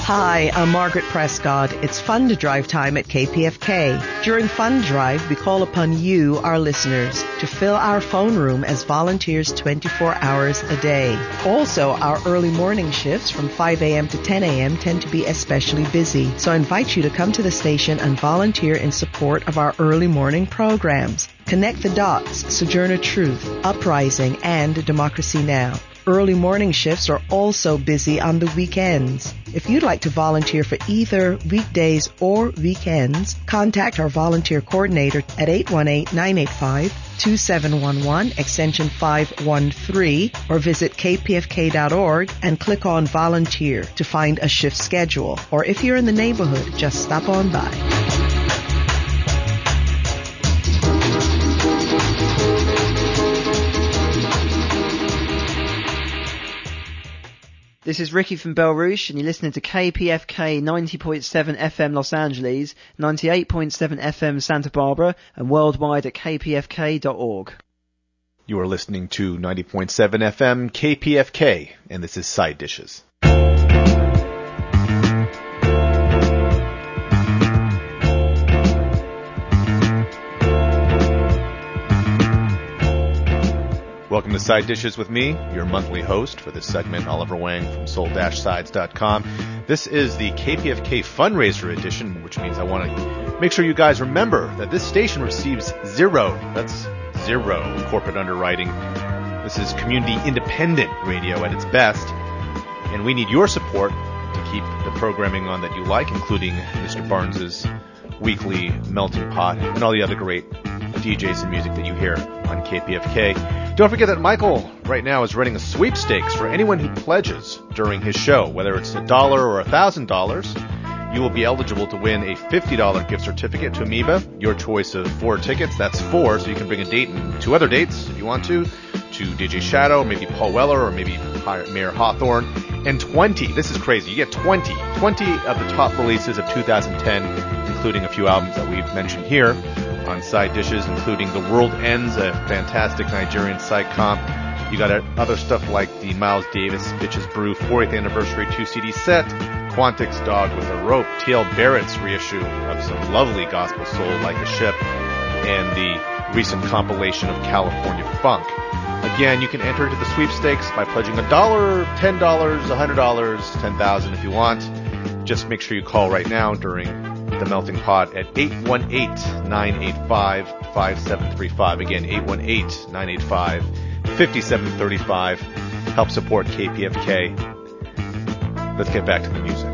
Hi, I'm Margaret Prescott. It's Fund Drive time at KPFK. During Fund Drive, we call upon you, our listeners, to fill our phone room as volunteers 24 hours a day. Also, our early morning shifts from 5 a.m. to 10 a.m. tend to be especially busy. So I invite you to come to the station and volunteer in support of our early morning programs. Connect the Dots, Sojourner Truth, Uprising, and Democracy Now! Early morning shifts are also busy on the weekends. If you'd like to volunteer for either weekdays or weekends, contact our volunteer coordinator at 818-985-2711, extension 513, or visit kpfk.org and click on Volunteer to find a shift schedule. Or if you're in the neighborhood, just stop on by. This is Ricky from Belrouche, and you're listening to KPFK 90.7 FM Los Angeles, 98.7 FM Santa Barbara, and worldwide at kpfk.org. You are listening to 90.7 FM KPFK, and this is Side Dishes. Welcome to Side Dishes with me, your monthly host for this segment, Oliver Wang from soul-sides.com. This is the KPFK fundraiser edition, which means I want to make sure you guys remember that this station receives zero corporate underwriting. This is community independent radio at its best, and we need your support to keep the programming on that you like, including Mr. Barnes's weekly Melting Pot and all the other great DJs and music that you hear on KPFK. Don't forget that Michael right now is running a sweepstakes for anyone who pledges during his show. Whether it's $1 or $1,000, you will be eligible to win a $50 gift certificate to Amoeba, your choice of 4 tickets. That's 4, so you can bring a date and 2 other dates if you want to DJ Shadow, maybe Paul Weller, or maybe Mayor Hawthorne. And 20, this is crazy, you get 20 of the top releases of 2010, including a few albums that we've mentioned here on Side Dishes, including The World Ends, a fantastic Nigerian psych comp. You got other stuff like the Miles Davis Bitches Brew 40th Anniversary 2-CD set, Quantix Dog with a Rope, T.L. Barrett's reissue of some lovely gospel soul like a ship, and the recent compilation of California Funk. Again, you can enter into the sweepstakes by pledging $1, $10, $100, $10,000 if you want. Just make sure you call right now during the Melting Pot at 818-985-5735. Again, 818-985-5735. Help support KPFK. Let's get back to the music.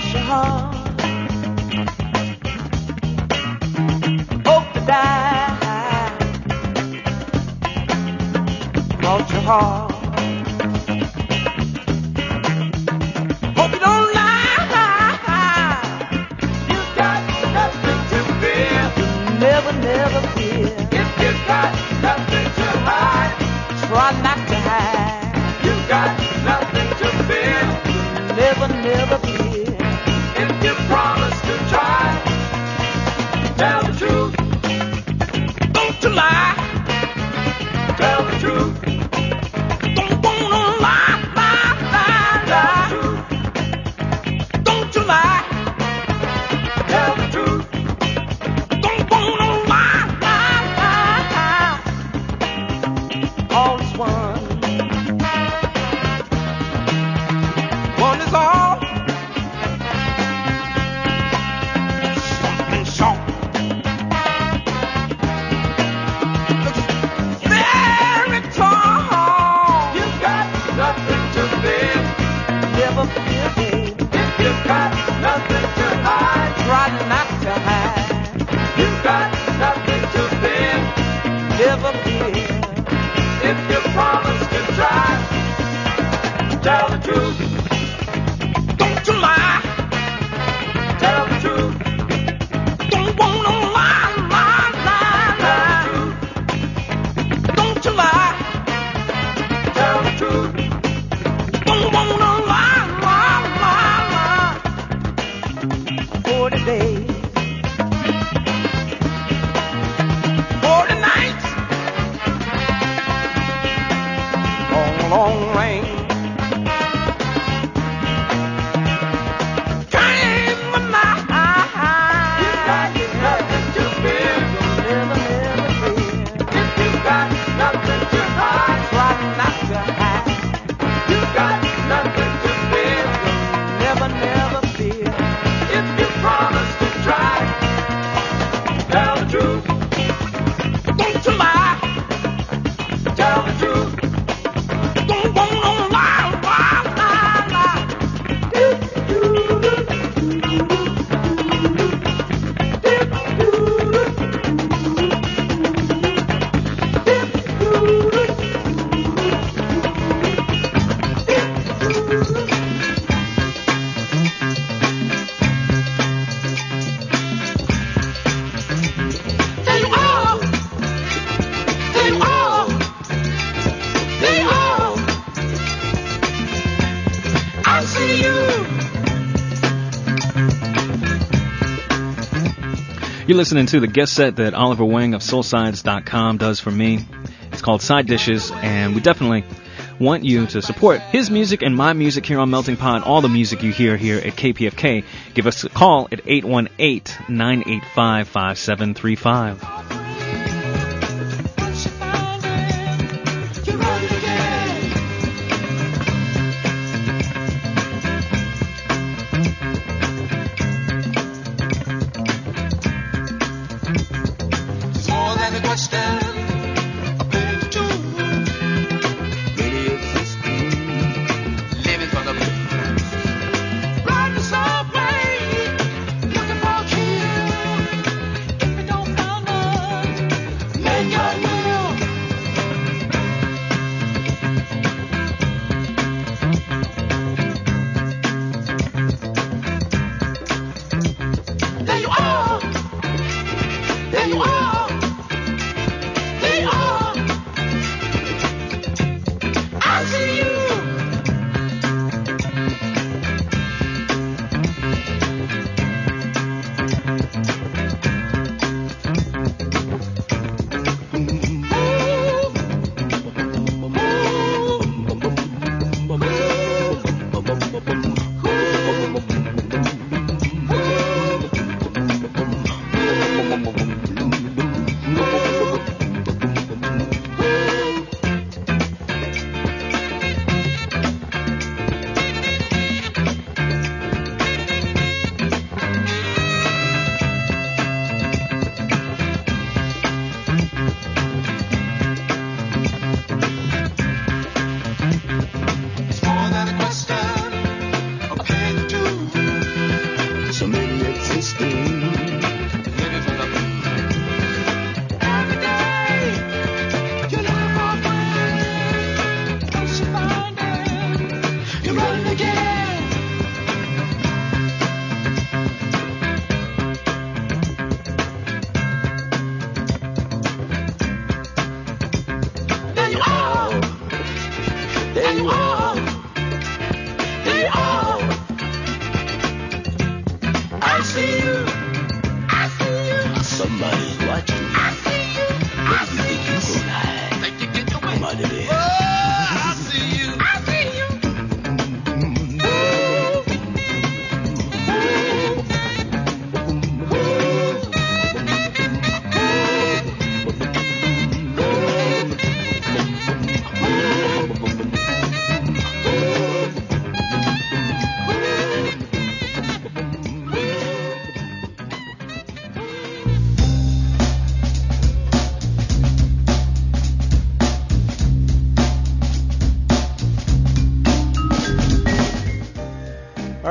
your heart. Hope to die. Cross your heart. Hope you don't lie. You got nothing to fear. Never, never fear. If you got nothing to hide, try not to hide. You got nothing to fear. Never, never fear. If you promise to try, tell the truth. Don't you lie. Tell the truth. Don't wanna lie, lie, lie, lie. Tell the truth. Don't you lie. Tell the truth. Don't wanna lie, lie, lie, lie. All is one. One is all. Something short. Very tall. You got nothing to fear. Never fear, babe. If you got nothing to hide, try not to hide. You got nothing to fear. Never fear. If you promise to try, tell the truth. Don't you lie. Tell the truth. Don't wanna lie, lie, lie, lie. Don't you lie. Tell the truth. Don't wanna lie, lie, lie, lie. 40 days. 40 nights. Long, long rain. Came the night. You got nothing to fear. Never, never fear. If you got nothing to hide, try not to hide. You got nothing to fear. Never, never fear. If you promise to try, tell the truth. Don't you lie. Tell the truth. Don't wanna lie, lie, lie, lie. They all, they all, they all. I see you. You're listening to the guest set that Oliver Wang of Soulsides.com does for me. It's called Side Dishes, and we definitely want you to support his music and my music here on Melting Pot, all the music you hear here at KPFK. Give us a call at 818-985-5735. More than a touchdown, a big two. Really existing, living for the blues. Riding the subway, looking for a kill. If you don't find love,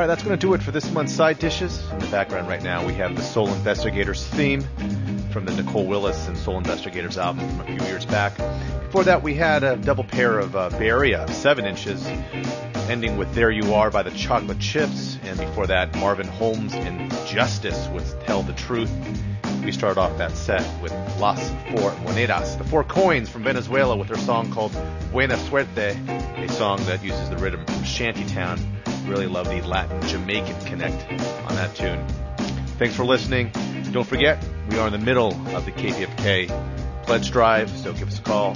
that's going to do it for this month's Side Dishes. In the background right now, we have the Soul Investigators theme from the Nicole Willis and Soul Investigators album from a few years back. Before that, we had a double pair of Beria, 7 inches, ending with There You Are by the Chocolate Chips. And before that, Marvin Holmes and Justice with Tell the Truth. We started off that set with Las Four Monedas, the 4 coins from Venezuela, with their song called Buena Suerte, a song that uses the rhythm from Shantytown. Really love the Latin Jamaican connect on that tune. Thanks for listening. Don't forget, we are in the middle of the KPFK pledge drive, so give us a call.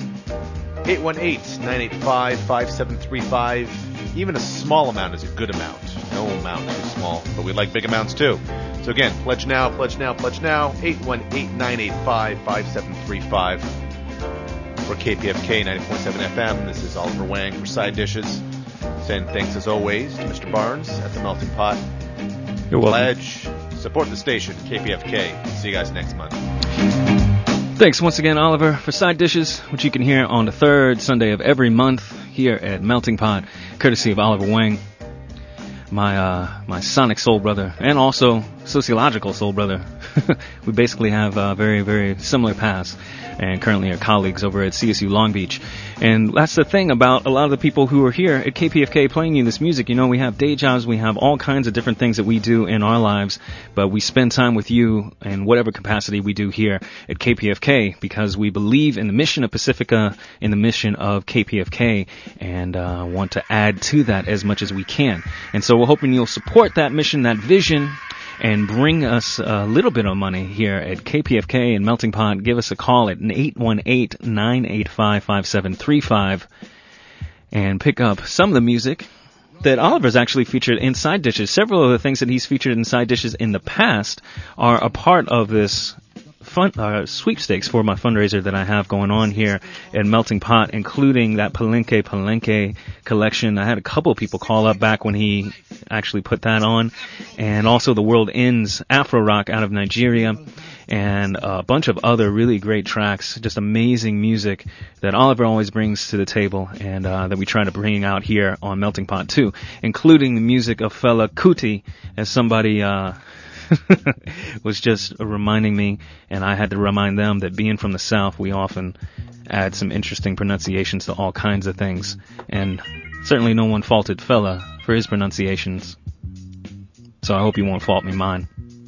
818-985-5735. Even a small amount is a good amount. No amount too small, but we like big amounts too. So again, pledge now, pledge now, pledge now. 818-985-5735 for KPFK 90.7 FM. This is Oliver Wang for Side Dishes. Saying thanks as always to Mr. Barnes at the Melting Pot. You're welcome. Pledge, support the station, KPFK. See you guys next month. Thanks once again, Oliver, for Side Dishes, which you can hear on the 3rd Sunday of every month here at Melting Pot, courtesy of Oliver Wang, my sonic soul brother, and also sociological soul brother. We basically have very, very similar paths, and currently are colleagues over at CSU Long Beach. And that's the thing about a lot of the people who are here at KPFK playing you this music. You know, we have day jobs, we have all kinds of different things that we do in our lives, but we spend time with you in whatever capacity we do here at KPFK because we believe in the mission of Pacifica, in the mission of KPFK, and want to add to that as much as we can. And so we're hoping you'll support that mission, that vision, and bring us a little bit of money here at KPFK and Melting Pot. Give us a call at 818-985-5735 and pick up some of the music that Oliver's actually featured in Side Dishes. Several of the things that he's featured in Side Dishes in the past are a part of this sweepstakes for my fundraiser that I have going on here at Melting Pot, including that Palenque collection. I had a couple people call up back when he actually put that on, and also the World Ends Afro Rock out of Nigeria, and a bunch of other really great tracks, just amazing music that Oliver always brings to the table, and that we try to bring out here on Melting Pot too, including the music of Fela Kuti, as somebody was just reminding me, and I had to remind them that being from the South, we often add some interesting pronunciations to all kinds of things, and certainly no one faulted Fela for his pronunciations, so I hope you won't fault me mine.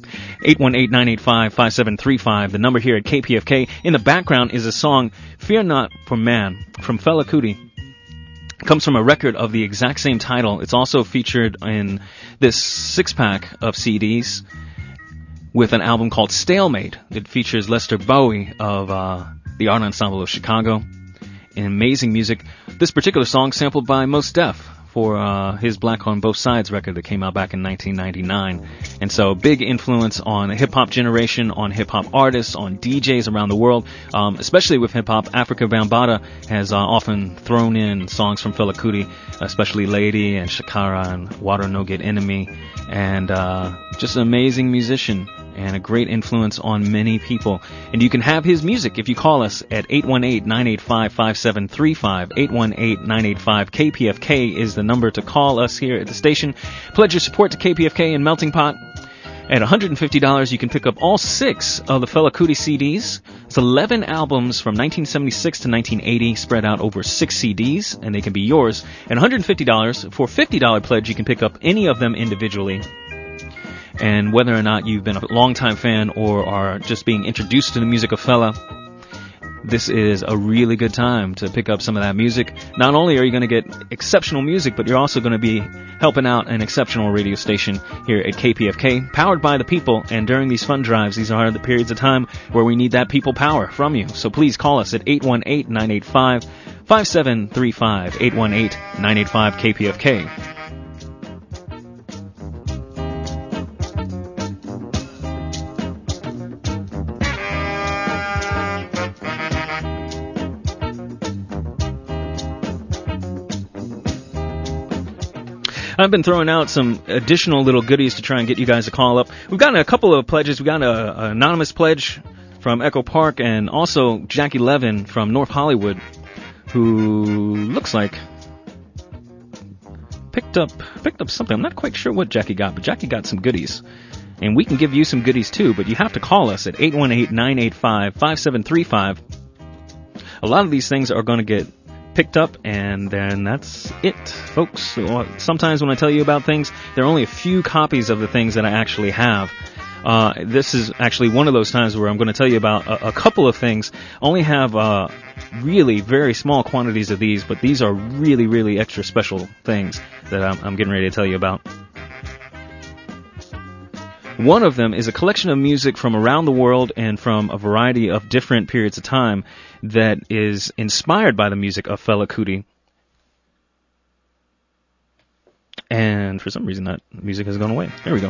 818-985-5735, the number here at KPFK. In the background is a song, Fear Not for Man, from Fela Kuti. It comes from a record of the exact same title. It's also featured in this 6-pack of CDs with an album called Stalemate. It features Lester Bowie of the Art Ensemble of Chicago. And amazing music. This particular song sampled by Mos Def for his Black on Both Sides record that came out back in 1999. And so big influence on the hip-hop generation, on hip-hop artists, on DJs around the world, especially with hip-hop. Africa Bambaataa has often thrown in songs from Fela Kuti, especially Lady and Shakara and Water No Get Enemy, and just an amazing musician and a great influence on many people. And you can have his music if you call us at 818-985-5735. 818-985-KPFK is the number to call us here at the station. Pledge your support to KPFK and Melting Pot. At $150, you can pick up all 6 of the Fela Kuti CDs. It's 11 albums from 1976 to 1980 spread out over 6 CDs, and they can be yours. At $150, for $50 pledge, you can pick up any of them individually. And whether or not you've been a longtime fan or are just being introduced to the music of Fela, this is a really good time to pick up some of that music. Not only are you going to get exceptional music, but you're also going to be helping out an exceptional radio station here at KPFK, powered by the people. And during these fund drives, these are the periods of time where we need that people power from you. So please call us at 818-985-5735, 818-985-KPFK. I've been throwing out some additional little goodies to try and get you guys to call up. We've gotten a couple of pledges. We got an anonymous pledge from Echo Park, and also Jackie Levin from North Hollywood, who looks like picked up something. I'm not quite sure what Jackie got, but Jackie got some goodies. And we can give you some goodies too, but you have to call us at 818-985-5735. A lot of these things are going to get picked up, and then that's it, folks. So, sometimes when I tell you about things, there are only a few copies of the things that I actually have. This is actually one of those times where I'm going to tell you about a couple of things. I only have really very small quantities of these, but these are really, really extra special things that I'm getting ready to tell you about. One of them is a collection of music from around the world and from a variety of different periods of time that is inspired by the music of Fela Kuti. And for some reason that music has gone away. There we go.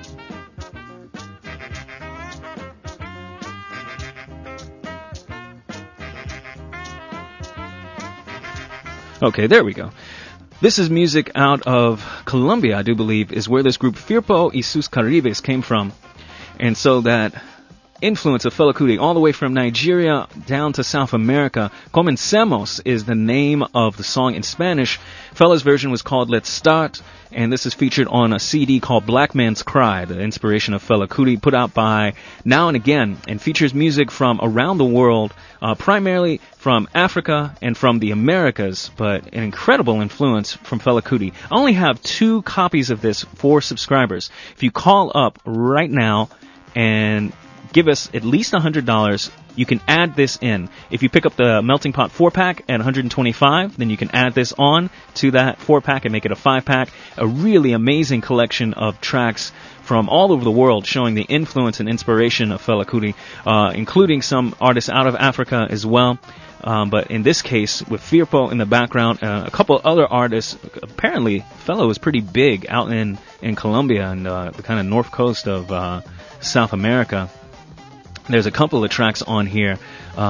Okay, there we go. This is music out of Colombia, I do believe, is where this group Firpo y sus Caribes came from. And so that influence of Fela Kuti all the way from Nigeria down to South America. Comencemos is the name of the song in Spanish. Fela's version was called Let's Start, and this is featured on a CD called Black Man's Cry, the inspiration of Fela Kuti, put out by Now and Again, and features music from around the world, primarily from Africa and from the Americas, but an incredible influence from Fela Kuti. I only have 2 copies of this for subscribers. If you call up right now and give us at least $100, you can add this in. If you pick up the Melting Pot 4-pack at $125, then you can add this on to that 4-pack and make it a 5-pack. A really amazing collection of tracks from all over the world showing the influence and inspiration of Fela Kuti, including some artists out of Africa as well. But in this case, with Firpo in the background, a couple other artists. Apparently, Fela was pretty big out in Colombia and the kind of north coast of South America. There's a couple of tracks on here,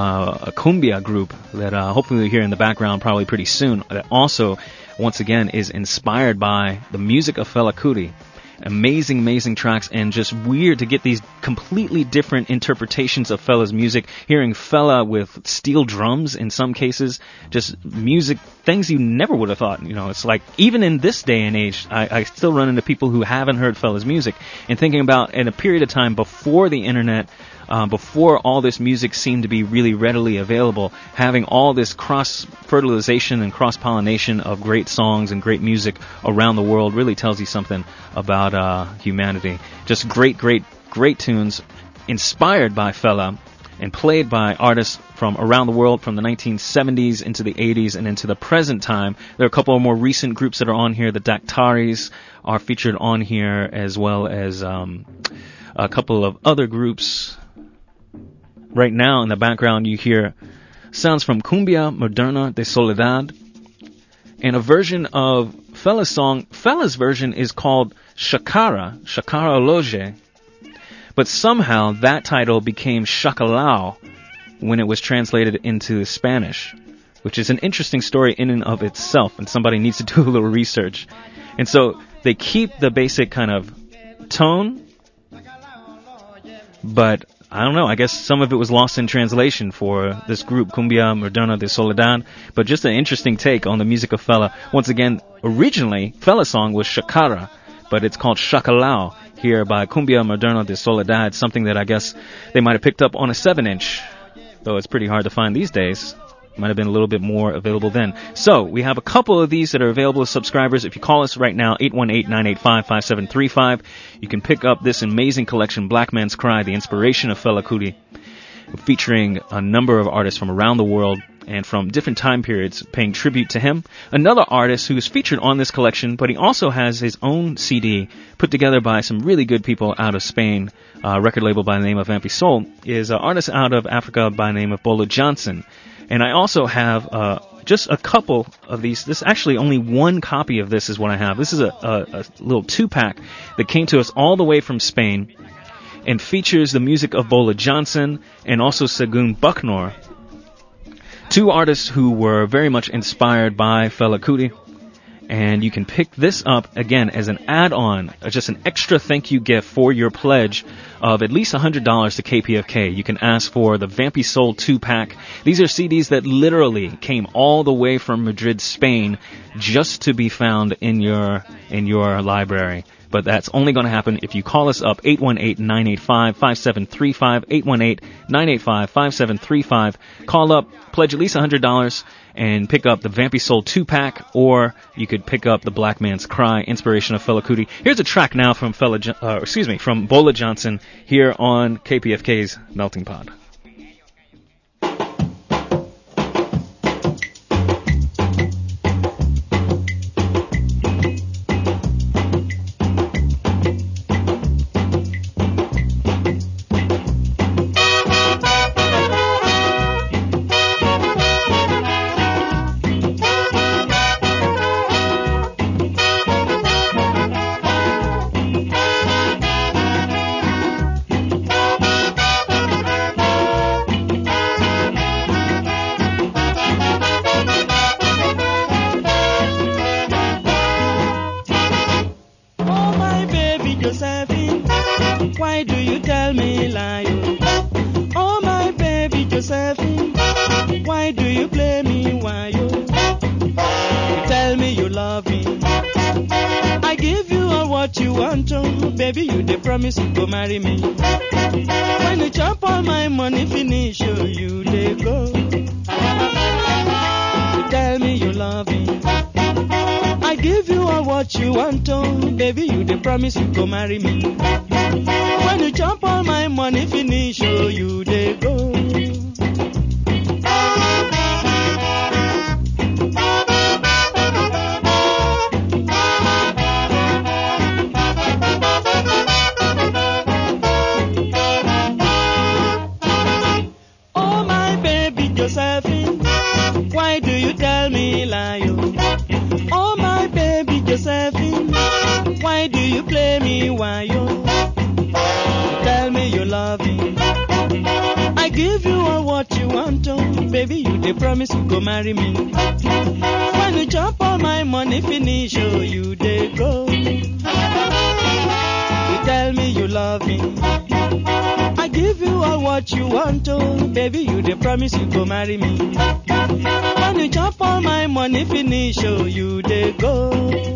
a cumbia group that hopefully you'll hear in the background probably pretty soon, that also, once again, is inspired by the music of Fela Kuti. Amazing, amazing tracks, and just weird to get these completely different interpretations of Fela's music. Hearing Fela with steel drums in some cases, just music, things you never would have thought. You know, it's like, even in this day and age, I still run into people who haven't heard Fela's music, and thinking about in a period of time before the internet, before all this music seemed to be really readily available, having all this cross-fertilization and cross-pollination of great songs and great music around the world really tells you something about humanity. Just great, great, great tunes inspired by Fela and played by artists from around the world from the 1970s into the 80s and into the present time. There are a couple of more recent groups that are on here. The Daktaris are featured on here, as well as a couple of other groups. Right now in the background you hear sounds from Cumbia Moderna de Soledad and a version of Fela's song. Fela's version is called Shakara Loge, but somehow that title became Shacalao when it was translated into Spanish, which is an interesting story in and of itself, and somebody needs to do a little research. And so they keep the basic kind of tone, but I don't know, I guess some of it was lost in translation for this group, Cumbia Moderna de Soledad, but just an interesting take on the music of Fela. Once again, originally, Fela's song was Shakara, but it's called Shacalao here by Cumbia Moderna de Soledad, something that I guess they might have picked up on a 7-inch, though it's pretty hard to find these days. Might have been a little bit more available then. So, we have a couple of these that are available to subscribers. If you call us right now, 818-985-5735, you can pick up this amazing collection, Black Man's Cry, the inspiration of Fela Kuti, featuring a number of artists from around the world and from different time periods paying tribute to him. Another artist who is featured on this collection, but he also has his own CD put together by some really good people out of Spain, a record label by the name of Ampisol, is an artist out of Africa by the name of Bolo Johnson. And I also have just a couple of these. This actually only one copy of this is what I have. This is a little 2-pack that came to us all the way from Spain and features the music of Bolo Johnson and also Segun Bucknor, 2 artists who were very much inspired by Fela Kuti. And you can pick this up, again, as an add-on, just an extra thank you gift for your pledge of at least $100 to KPFK. You can ask for the Vampy Soul 2-pack. These are CDs that literally came all the way from Madrid, Spain, just to be found in your library. But that's only going to happen if you call us up, 818-985-5735, 818-985-5735. Call up, pledge at least $100, and pick up the Vampy Soul 2-pack, or you could pick up the Black Man's Cry, inspiration of Fela Kuti. Here's a track now from from Bola Johnson here on KPFK's Melting Pot. Marry me. When you chop all my money finish, you dey go. You tell me you love me. I give you all what you want, baby. You dey promise you go marry me. When you chop all my money finish, you dey go. Promise you go marry me. When you chop all my money finish, you dey go. You tell me you love me. I give you all what you want, baby. You dey promise you go marry me. When you chop all my money finish, you dey go.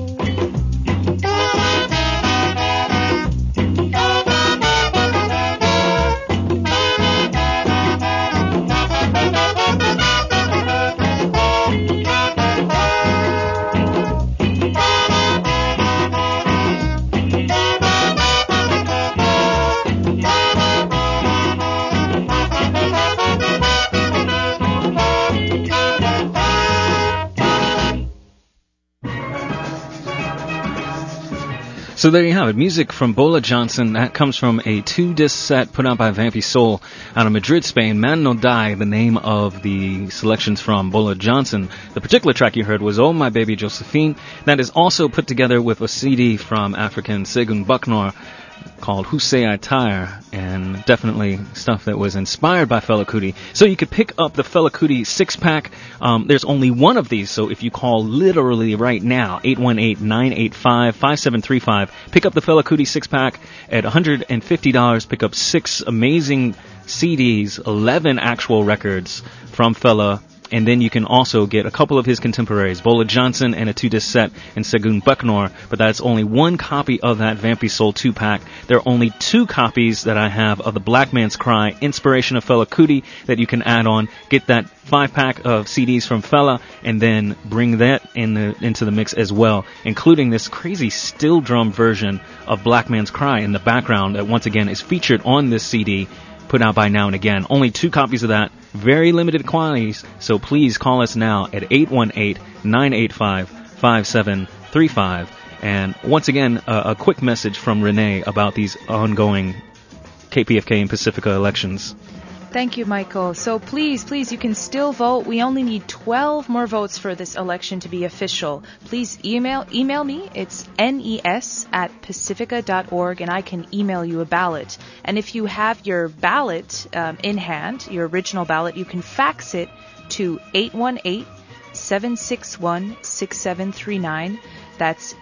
So there you have it, music from Bola Johnson. That comes from a 2-disc set put out by Vampy Soul out of Madrid, Spain. Man No Die, the name of the selections from Bola Johnson. The particular track you heard was Oh My Baby Josephine. That is also put together with a CD from African Segun Bucknor called Who Say I Tire, and definitely stuff that was inspired by Fela Kuti. So you could pick up the Fela Kuti 6-pack. There's only one of these, so if you call literally right now, 818-985-5735, pick up the Fela Kuti 6-pack at $150, pick up 6 amazing CDs, 11 actual records from Fela, and then you can also get a couple of his contemporaries, Bola Johnson and a 2-disc set, and Segun Bucknor, but that's only one copy of that Vampy Soul 2-pack. There are only 2 copies that I have of the Black Man's Cry, inspiration of Fela Kuti, that you can add on. Get that 5-pack of CDs from Fela, and then bring that into the mix as well, including this crazy steel drum version of Black Man's Cry in the background that once again is featured on this CD, put out by Now and Again. Only 2 copies of that, very limited quantities, so please call us now at 818-985-5735. And once again, a quick message from Renee about these ongoing KPFK and Pacifica elections. Thank you, Michael. So please, you can still vote. We only need 12 more votes for this election to be official. Please email me. It's nes@pacifica.org, and I can email you a ballot. And if you have your ballot in hand, your original ballot, you can fax it to 818-761-6739. That's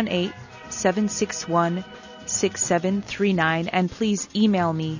818-761-6739. And please email me,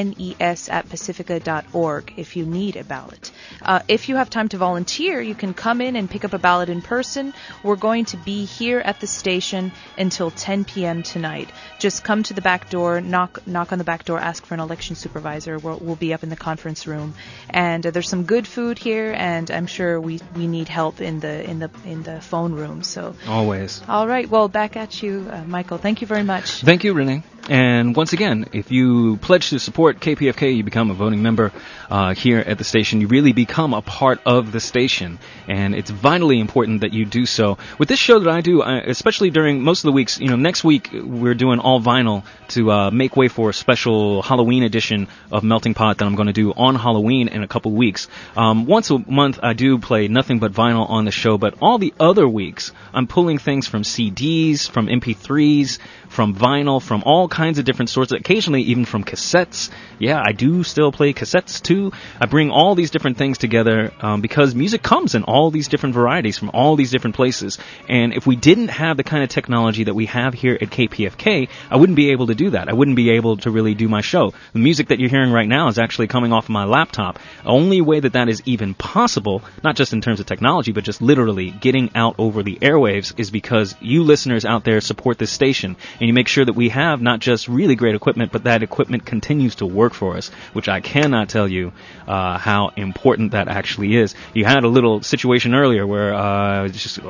nes@pacifica.org, if you need a ballot. If you have time to volunteer, you can come in and pick up a ballot in person. We're going to be here at the station until 10 p.m. tonight. Just come to the back door, knock on the back door, ask for an election supervisor. We'll be up in the conference room, and there's some good food here, and I'm sure we need help in the phone room. So Always. all right, well, back at you, Michael. Thank you very much. Thank you, Renee. And once again, if you pledge to support KPFK, you become a voting member here at the station. You really become a part of the station, and it's vitally important that you do so. With this show that I do, especially during most of the weeks, next week we're doing all vinyl to make way for a special Halloween edition of Melting Pot that I'm going to do on Halloween in a couple weeks. Once a month I do play nothing but vinyl on the show, but all the other weeks I'm pulling things from CDs, from MP3s, from vinyl, from all kinds of different sorts, occasionally even from cassettes. Yeah, I do still play cassettes too. I bring all these different things together because music comes in all these different varieties from all these different places. And if we didn't have the kind of technology that we have here at KPFK, I wouldn't be able to do that. I wouldn't be able to really do my show. The music that you're hearing right now is actually coming off of my laptop. The only way that is even possible, not just in terms of technology, but just literally getting out over the airwaves, is because you listeners out there support this station, and you make sure that we have not just really great equipment, but that equipment continues to work for us, which I cannot tell you how important that actually is. You had a little situation earlier where I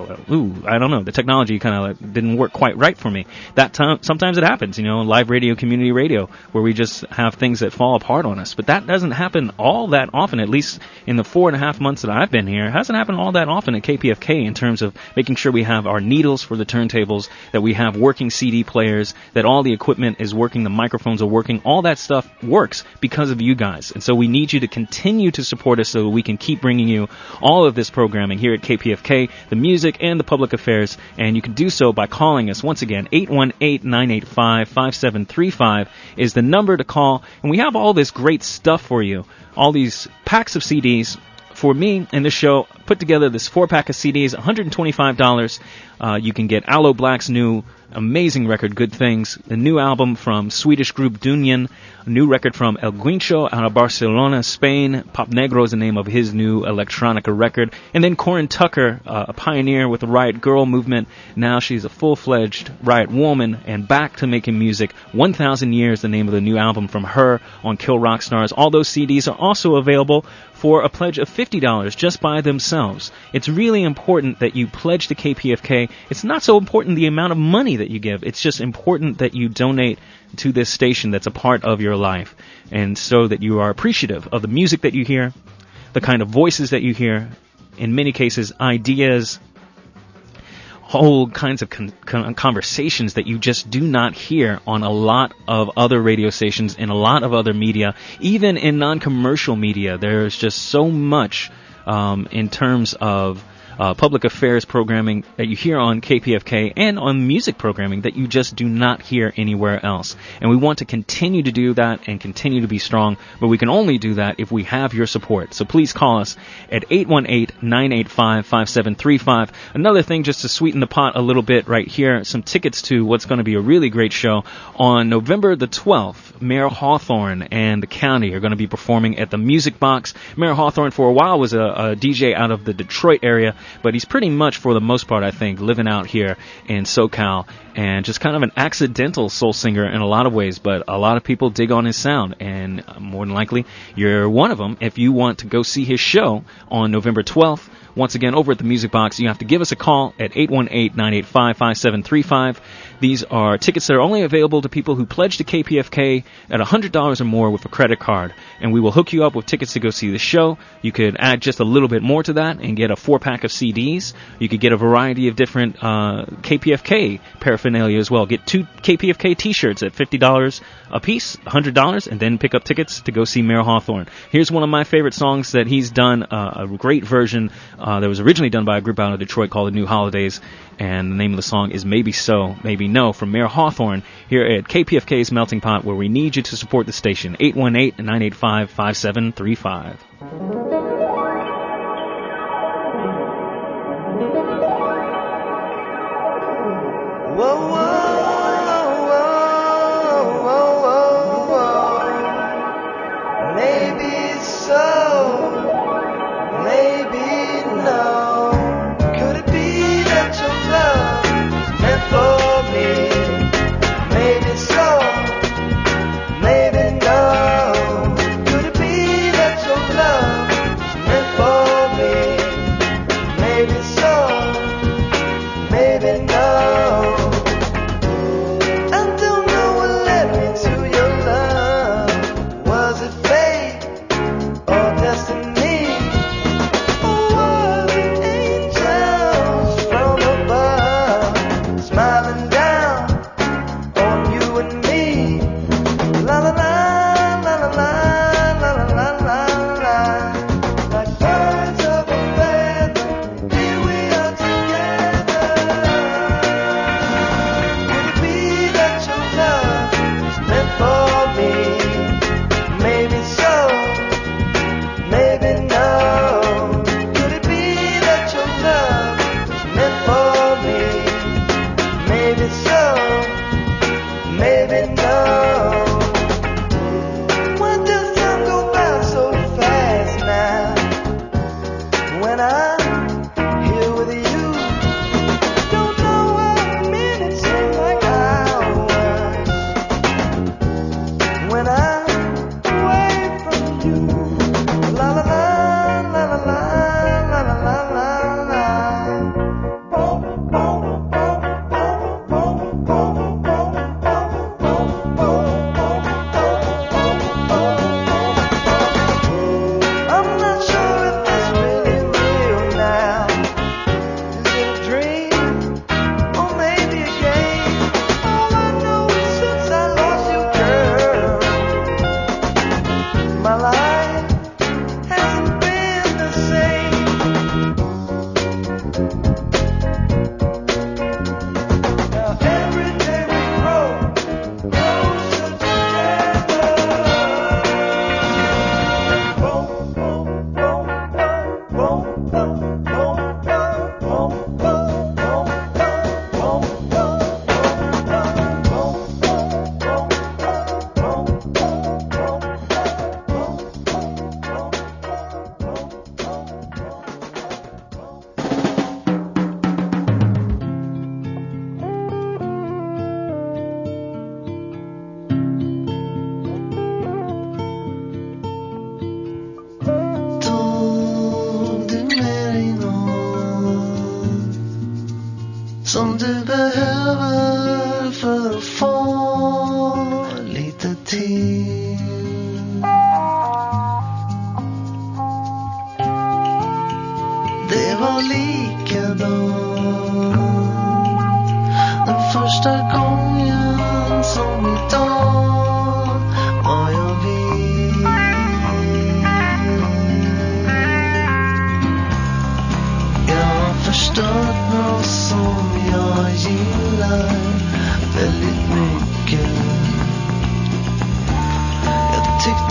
don't know, the technology kind of didn't work quite right for me. That time, sometimes it happens, live radio, community radio, where we just have things that fall apart on us. But that doesn't happen all that often, at least in the 4.5 months that I've been here. It hasn't happened all that often at KPFK in terms of making sure we have our needles for the turntables, that we have working CD players, that all the equipment is working, the microphones are working. All that stuff works because of you guys. And so we need you to continue to support us so that we can keep bringing you all of this programming here at KPFK, the music and the public affairs. And you can do so by calling us. Once again, 818-985-5735 is the number to call. And we have all this great stuff for you, all these packs of CDs. For me and this show, put together this 4-pack of CDs, $125. You can get Aloe Black's new amazing record, Good Things, the new album from Swedish group Dunyan, a new record from El Guincho out of Barcelona, Spain. Pop Negro is the name of his new electronica record. And then Corin Tucker, a pioneer with the Riot Girl movement. Now she's a full-fledged Riot woman and back to making music. 1,000 Years, the name of the new album from her on Kill Rock Stars. All those CDs are also available for a pledge of $50 just by themselves. It's really important that you pledge to KPFK. It's not so important the amount of money that you give. It's just important that you donate to this station that's a part of your life, and so that you are appreciative of the music that you hear, the kind of voices that you hear, in many cases ideas, whole kinds of conversations that you just do not hear on a lot of other radio stations, in a lot of other media, even in non-commercial media. There's just so much in terms of public affairs programming that you hear on KPFK and on music programming that you just do not hear anywhere else. And we want to continue to do that and continue to be strong, but we can only do that if we have your support. So please call us at 818-985-5735. Another thing, just to sweeten the pot a little bit right here, some tickets to what's going to be a really great show. On November the 12th, Mayor Hawthorne and the county are going to be performing at the Music Box. Mayor Hawthorne for a while was a DJ out of the Detroit area, but he's pretty much, for the most part, I think, living out here in SoCal, and just kind of an accidental soul singer in a lot of ways, but a lot of people dig on his sound, and more than likely, you're one of them. If you want to go see his show on November 12th, once again, over at the Music Box, you have to give us a call at 818-985-5735. These are tickets that are only available to people who pledge to KPFK at $100 or more with a credit card. And we will hook you up with tickets to go see the show. You could add just a little bit more to that and get a 4-pack of CDs. You could get a variety of different KPFK paraphernalia as well. Get 2 KPFK t-shirts at $50 a piece, $100, and then pick up tickets to go see Mayor Hawthorne. Here's one of my favorite songs that he's done, a great version that was originally done by a group out of Detroit called The New Holidays, and the name of the song is Maybe So, Maybe No, from Mayor Hawthorne here at KPFK's Melting Pot, where we need you to support the station. 818-985-5735.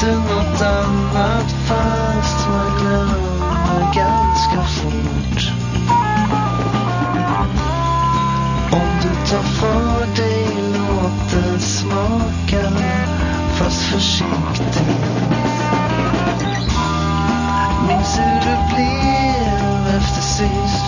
tyckte något annat fast man glömmer ganska fort. Om du tar för dig, låt den smaka fast försiktigt. Minns hur du blev efter sist.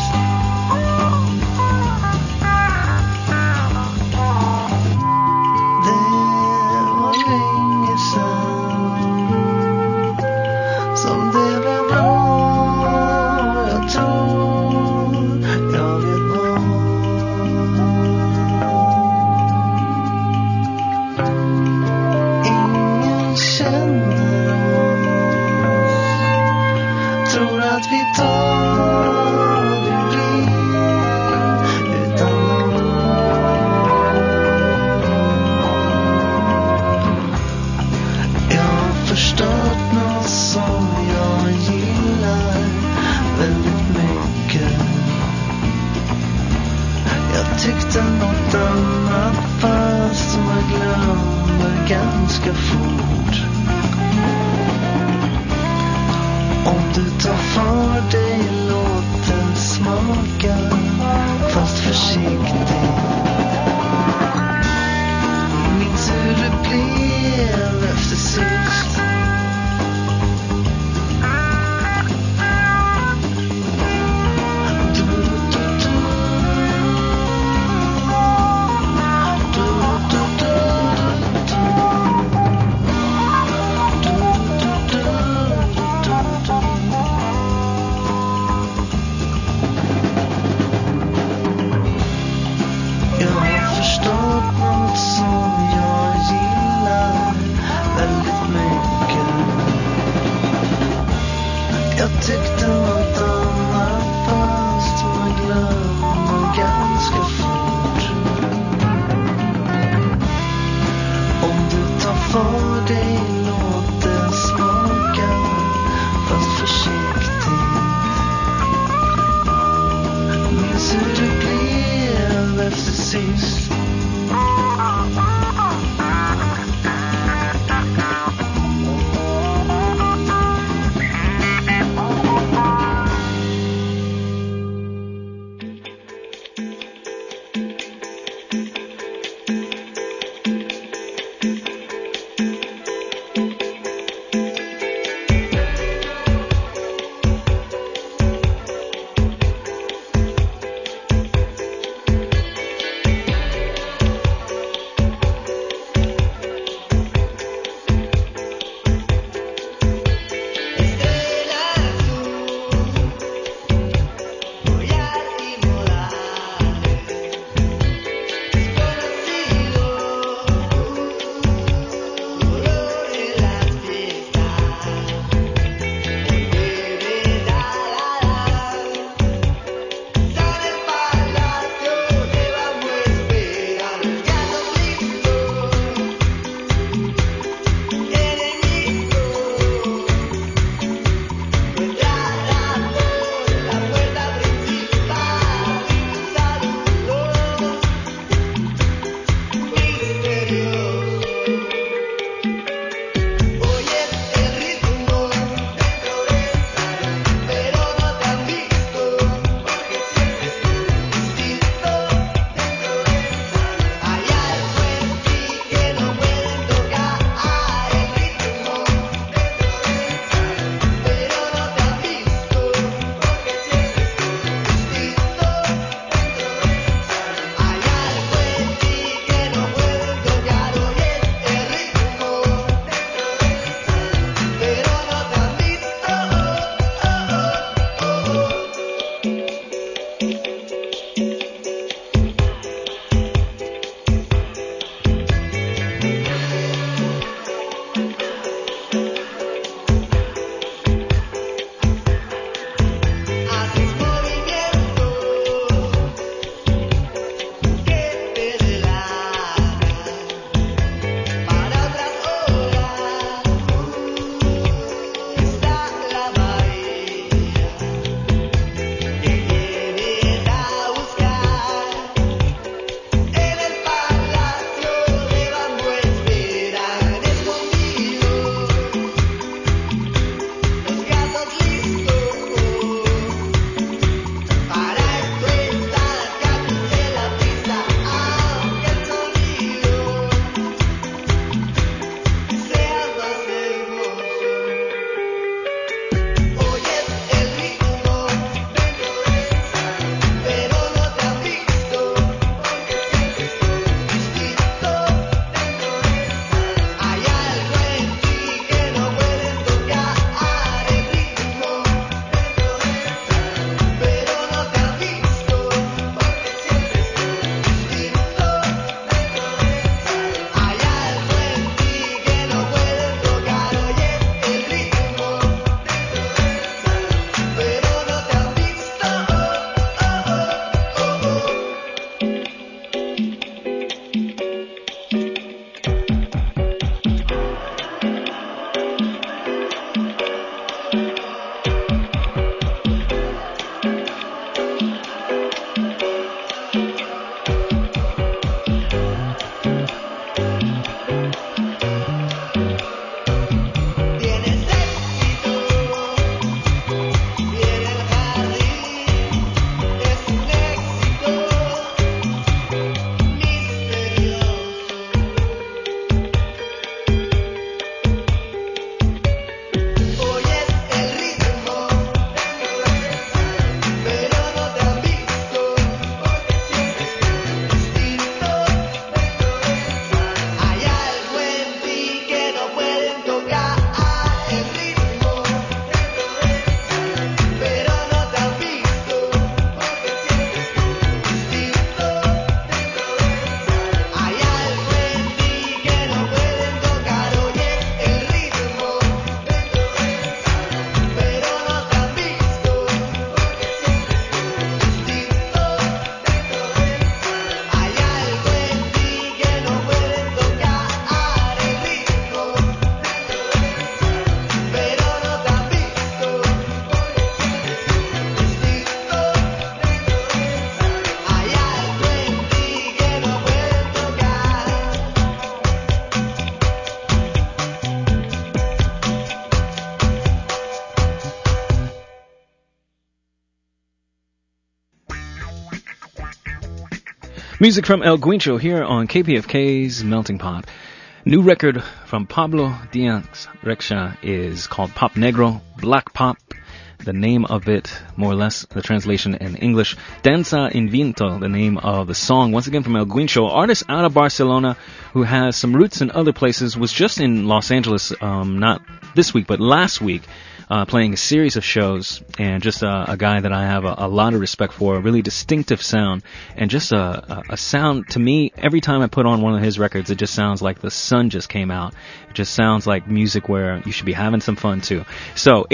Music from El Guincho here on KPFK's Melting Pot. New record from Pablo Diaz Rexha is called Pop Negro, Black Pop. The name of it, more or less, the translation in English. Danza en Viento, the name of the song. Once again from El Guincho, artist out of Barcelona who has some roots in other places, was just in Los Angeles, not this week, but last week, playing a series of shows, and just a guy that I have a lot of respect for, a really distinctive sound, and just a sound, to me, every time I put on one of his records, it just sounds like the sun just came out. It just sounds like music where you should be having some fun too. So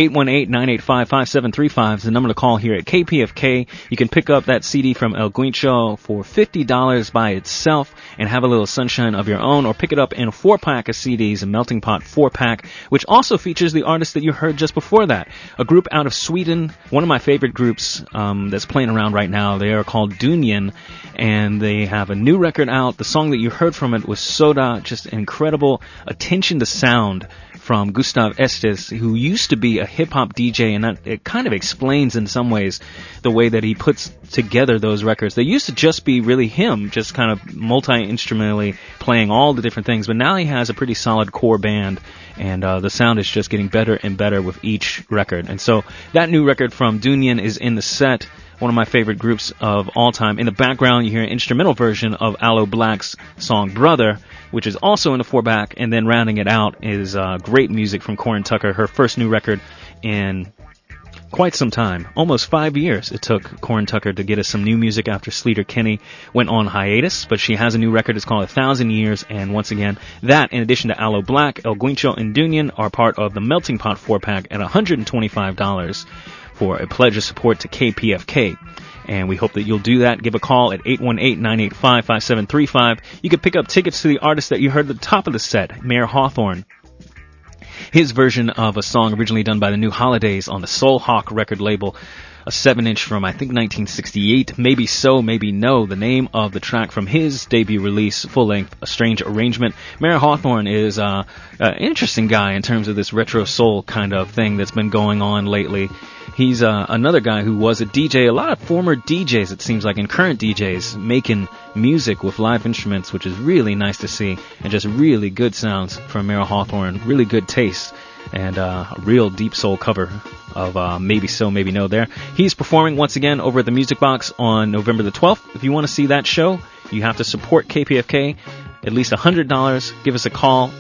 818-985-5735 is the number to call here at KPFK. You can pick up that CD from El Guincho for $50 by itself and have a little sunshine of your own, or pick it up in a 4-pack of CDs, a Melting Pot 4-pack, which also features the artist that you heard just before that, a group out of Sweden, one of my favorite groups that's playing around right now. They are called Dunyan, and they have a new record out. The song that you heard from it was Soda, just incredible attention to sound from Gustav Estes, who used to be a hip-hop DJ, and that, it kind of explains in some ways the way that he puts together those records. They used to just be really him, just kind of multi-instrumentally playing all the different things, but now he has a pretty solid core band, and the sound is just getting better and better with each record. And so that new record from Dunyan is in the set, one of my favorite groups of all time. In the background, you hear an instrumental version of Aloe Black's song Brother, which is also in the 4-pack, and then rounding it out is great music from Corin Tucker, her first new record in quite some time. Almost 5 years it took Corin Tucker to get us some new music after Sleater Kinney went on hiatus, but she has a new record. It's called 1,000 Years, and once again, that, in addition to Aloe Black, El Guincho, and Dunyan, are part of the Melting Pot 4-pack at $125 for a pledge of support to KPFK. And we hope that you'll do that. Give a call at 818-985-5735. You can pick up tickets to the artist that you heard at the top of the set, Mayer Hawthorne. His version of a song originally done by the New Holidays on the Soul Hawk record label, a 7-inch from, I think, 1968, Maybe So, Maybe No, the name of the track from his debut release, full-length, A Strange Arrangement. Mayer Hawthorne is an interesting guy in terms of this retro soul kind of thing that's been going on lately. He's another guy who was a DJ. A lot of former DJs, it seems like, and current DJs making music with live instruments, which is really nice to see, and just really good sounds from Mayer Hawthorne, really good taste, and a real deep soul cover of Maybe So, Maybe No there. He's performing once again over at the Music Box on November the 12th. If you want to see that show, you have to support KPFK. At least $100. Give us a call,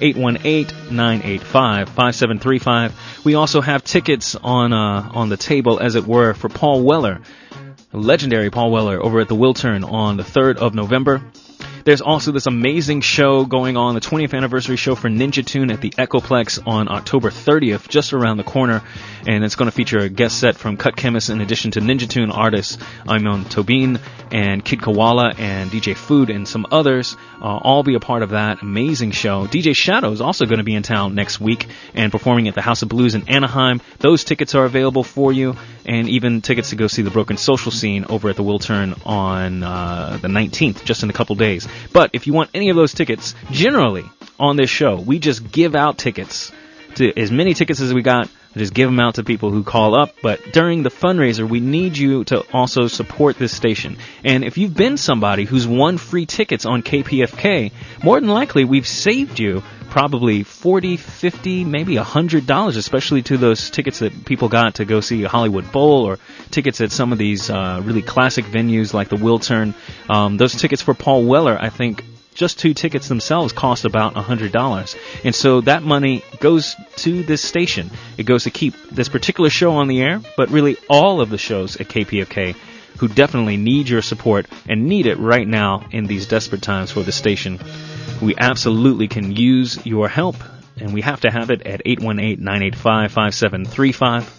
818-985-5735. We also have tickets on the table, as it were, for Paul Weller, legendary Paul Weller, over at the Wiltern on the 3rd of November. There's also this amazing show going on, the 20th anniversary show for Ninja Tune at the Echoplex on October 30th, just around the corner, and it's going to feature a guest set from Cut Chemist in addition to Ninja Tune artists Ayman Tobin and Kid Koala and DJ Food and some others. All be a part of that amazing show. DJ Shadow is also going to be in town next week and performing at the House of Blues in Anaheim. Those tickets are available for you, and even tickets to go see the Broken Social Scene over at the Wiltern on the 19th, just in a couple days. But if you want any of those tickets, generally on this show, we just give out tickets to as many tickets as we got. Just give them out to people who call up. But during the fundraiser, we need you to also support this station. And if you've been somebody who's won free tickets on KPFK, more than likely we've saved you probably $40, $50, maybe $100, especially to those tickets that people got to go see a Hollywood Bowl or tickets at some of these really classic venues like the Wiltern. Those tickets for Paul Weller, I think, just 2 tickets themselves cost about $100. And so that money goes to this station. It goes to keep this particular show on the air, but really all of the shows at KPFK, who definitely need your support and need it right now in these desperate times for the station. We absolutely can use your help, and we have to have it at 818-985-5735.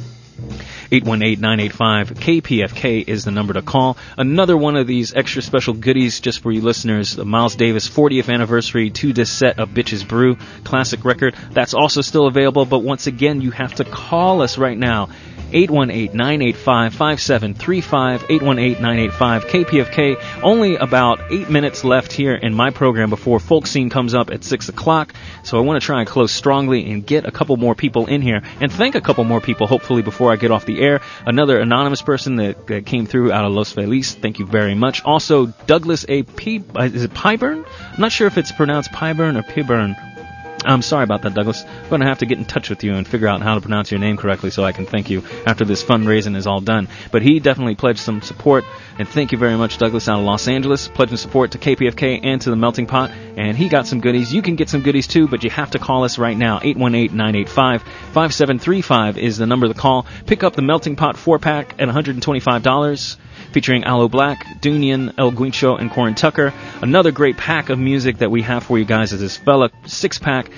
818-985-KPFK is the number to call. Another one of these extra special goodies just for you listeners, the Miles Davis 40th anniversary 2-disc set of Bitches Brew classic record. That's also still available, but once again, you have to call us right now. 818-985-5735, 818-985-KPFK. Only about 8 minutes left here in my program before Folk Scene comes up at 6 o'clock, so I want to try and close strongly and get a couple more people in here, and thank a couple more people, hopefully, before I get off the air. Another anonymous person that came through out of Los Feliz, thank you very much. Also, Douglas A. Is it Pyburn? I'm not sure if it's pronounced Pyburn or Pyburn. I'm sorry about that, Douglas. I'm going to have to get in touch with you and figure out how to pronounce your name correctly so I can thank you after this fundraising is all done. But he definitely pledged some support, and thank you very much, Douglas, out of Los Angeles, pledging support to KPFK and to the Melting Pot, and he got some goodies. You can get some goodies too, but you have to call us right now. 818-985-5735 is the number to call. Pick up the Melting Pot 4-pack at $125. Featuring Aloe Black, Dunian, El Guincho, and Corin Tucker. Another great pack of music that we have for you guys is this fella 6-pack,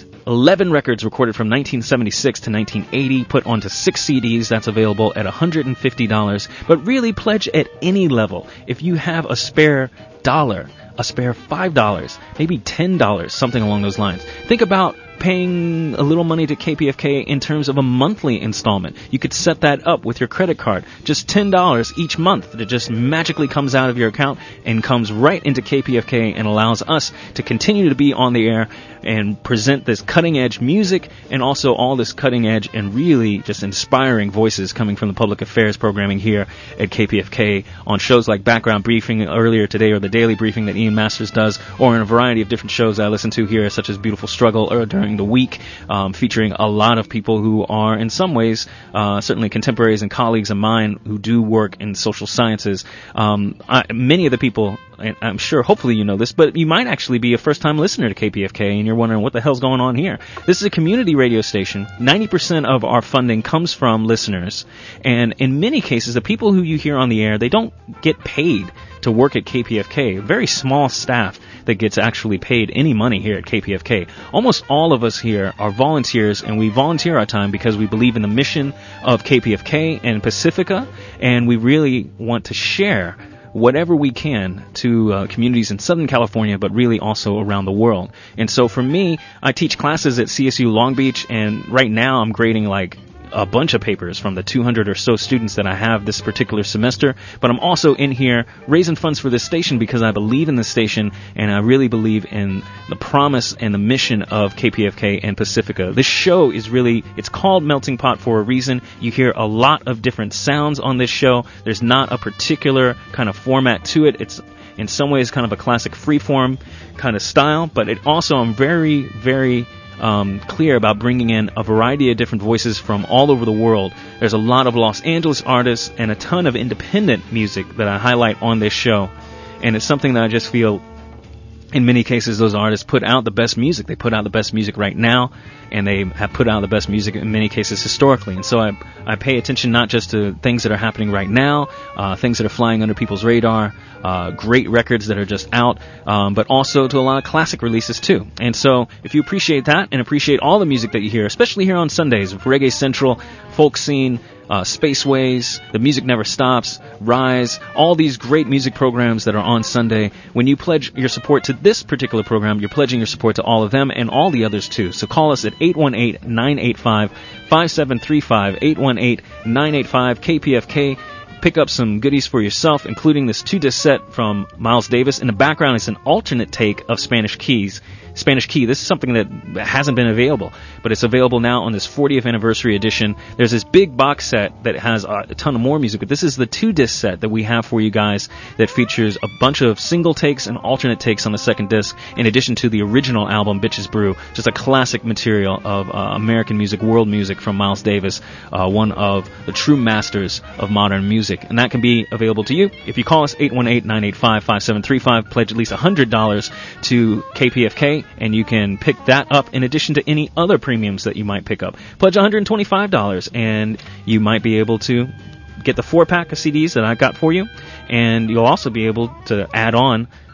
11 records recorded from 1976 to 1980, put onto 6 CDs. That's available at $150. But really pledge at any level. If you have a spare $1, a spare $5, maybe $10, something along those lines. Think about paying a little money to KPFK in terms of a monthly installment. You could set that up with your credit card. Just $10 each month that just magically comes out of your account and comes right into KPFK and allows us to continue to be on the air and present this cutting-edge music and also all this cutting-edge and really just inspiring voices coming from the public affairs programming here at KPFK on shows like Background Briefing earlier today, or the Daily Briefing that Ian Masters does, or in a variety of different shows I listen to here, such as Beautiful Struggle, or during the week, featuring a lot of people who are in some ways certainly contemporaries and colleagues of mine who do work in social sciences. Many of the people, and I'm sure hopefully you know this, but you might actually be a first-time listener to KPFK and you're wondering what the hell's going on here. This is a community radio station. 90% of our funding comes from listeners, and in many cases the people who you hear on the air, they don't get paid to work at KPFK. A very small staff that gets actually paid any money here at KPFK. Almost all of us here are volunteers, and we volunteer our time because we believe in the mission of KPFK and Pacifica, and we really want to share whatever we can to communities in Southern California, but really also around the world. And so for me, I teach classes at CSU Long Beach, and right now I'm grading like a bunch of papers from the 200 or so students that I have this particular semester, but I'm also in here raising funds for this station because I believe in this station and I really believe in the promise and the mission of KPFK and Pacifica. This show is really, it's called Melting Pot for a reason. You hear a lot of different sounds on this show. There's not a particular kind of format to it. It's in some ways kind of a classic freeform kind of style, but it also, I'm very, very clear about bringing in a variety of different voices from all over the world. There's a lot of Los Angeles artists and a ton of independent music that I highlight on this show, and it's something that I just feel in many cases those artists put out the best music. They put out the best music right now, and they have put out the best music in many cases historically. And so I pay attention not just to things that are happening right now, things that are flying under people's radar, great records that are just out, but also to a lot of classic releases too. And so if you appreciate that and appreciate all the music that you hear, especially here on Sundays with Reggae Central, Folk Scene, Spaceways, The Music Never Stops, Rise, all these great music programs that are on Sunday. When you pledge your support to this particular program, you're pledging your support to all of them and all the others too. So call us at 818-985-5735, 818-985-KPFK. Pick up some goodies for yourself, including this 2-disc set from Miles Davis. In the background, it's an alternate take of Spanish Key. This is something that hasn't been available, but it's available now on this 40th anniversary edition. There's this big box set that has a ton of more music, but this is the 2-disc set that we have for you guys that features a bunch of single takes and alternate takes on the second disc, in addition to the original album, Bitches Brew, just a classic material of American music, world music from Miles Davis, one of the true masters of modern music. And that can be available to you if you call us 818-985-5735, pledge at least $100 to KPFK, and you can pick that up in addition to any other premiums that you might pick up. Pledge $125, and you might be able to get the 4-pack of CDs that I got for you, and you'll also be able to add on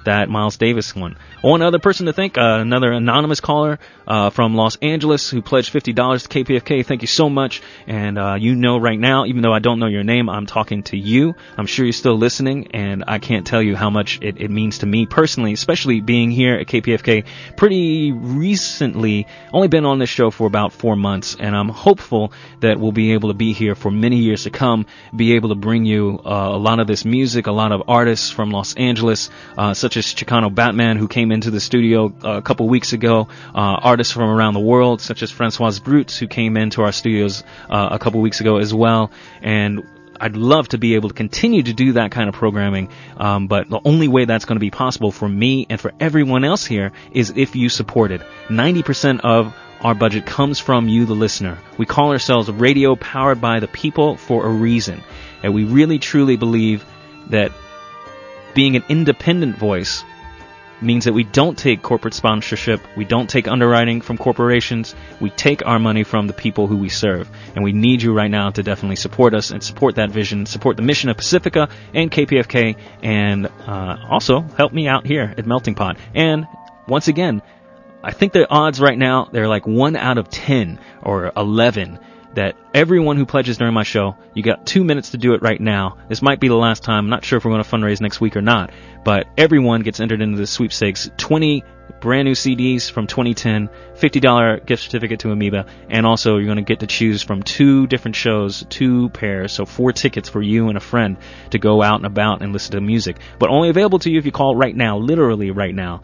that Miles Davis one. One other person to thank, another anonymous caller from Los Angeles who pledged $50 to KPFK. Thank you so much. And you know right now, even though I don't know your name, I'm talking to you. I'm sure you're still listening, and I can't tell you how much it means to me personally, especially being here at KPFK pretty recently. Only been on this show for about 4 months, and I'm hopeful that we'll be able to be here for many years to come, be able to bring you a lot of this music, a lot of artists from Los Angeles, such as Chicano Batman, who came into the studio a couple weeks ago, artists from around the world, such as Francoise Brutes, who came into our studios a couple weeks ago as well, and I'd love to be able to continue to do that kind of programming, but the only way that's going to be possible for me and for everyone else here is if you support it. 90% of our budget comes from you, the listener. We call ourselves radio powered by the people for a reason, and we really truly believe that being an independent voice means that we don't take corporate sponsorship, we don't take underwriting from corporations, we take our money from the people who we serve. And we need you right now to definitely support us and support that vision, support the mission of Pacifica and KPFK, and also help me out here at Melting Pot. And once again, I think the odds right now, they're like 1 out of 10 or 11 that everyone who pledges during my show, you got 2 minutes to do it right now. This might be the last time. I'm not sure if we're going to fundraise next week or not, but everyone gets entered into the sweepstakes. 20 brand new CDs from 2010, $50 gift certificate to Amoeba, and also you're going to get to choose from 2 different shows, 2 pairs, so 4 tickets for you and a friend to go out and about and listen to music. But only available to you if you call right now, literally right now,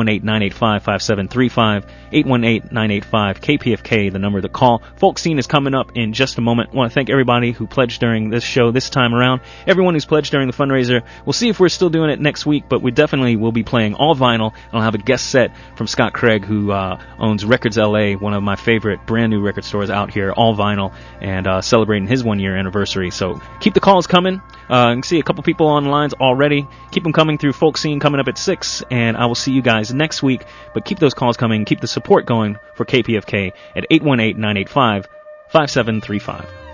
818-985-5735, 818-985-KPFK, the number to call. Folk Scene is coming up in just a moment. I want to thank everybody who pledged during this show this time around, everyone who's pledged during the fundraiser. We'll see if we're still doing it next week, but we definitely will be playing all vinyl, and I'll have a guest set from Scott Craig, who owns Records LA, one of my favorite brand new record stores out here, all vinyl, and celebrating his 1-year anniversary. So keep the calls coming. You can see a couple people on the lines already. Keep them coming through Folk Scene coming up at 6, and I will see you guys next week. But keep those calls coming. Keep the support going for KPFK at 818-985-5735.